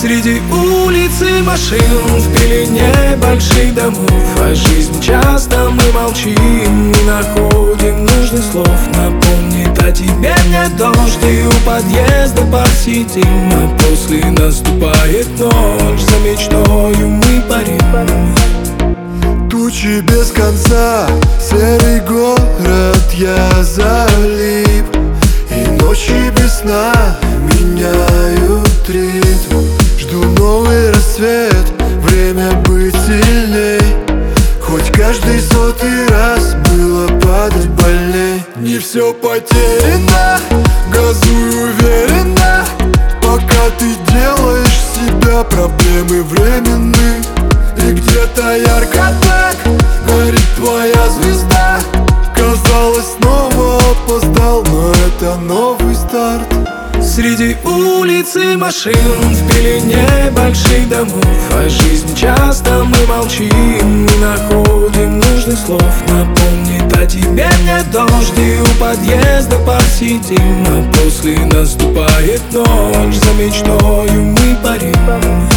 Среди улиц и машин, в пелене больших домов, а жизнь часто мы молчим, не находим нужных слов. Напомнит о тебе мне дождь, и у подъезда посидим, а после наступает ночь, за мечтою мы парим. Тучи без конца, серый город, я залип, и ночи без сна меняют ритм. Жду новый рассвет, время быть сильней, хоть каждый сотый раз было падать больней. Не все потеряно, газуй уверенно, пока ты делаешь себя, проблемы временны. И где-то ярко так горит твоя звезда. Казалось, снова опоздал, но это новый старт. Среди улиц и машин, в пелене больших домов, а жизнь часто мы молчим, не находим нужных слов. Напомнит о тебе мне дождь, и у подъезда посидим, а после наступает ночь, за мечтою мы парим.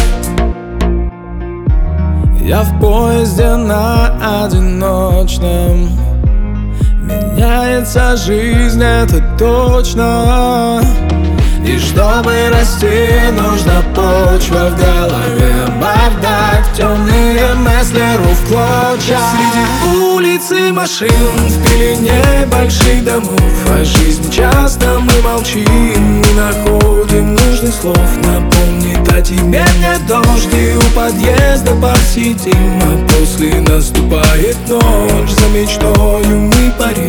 Я в поезде на одиночном, меняется жизнь, это точно. И чтобы расти, нужна почва в голове, бардак, темные мысли рвут в клочья. Среди улиц и машин, в пелене больших домов, а жизнь часто мы молчим, не находим нужных слов. Напомнит о тебе мне дождь, и у подъезда посидим, а после наступает ночь, за мечтою мы парим.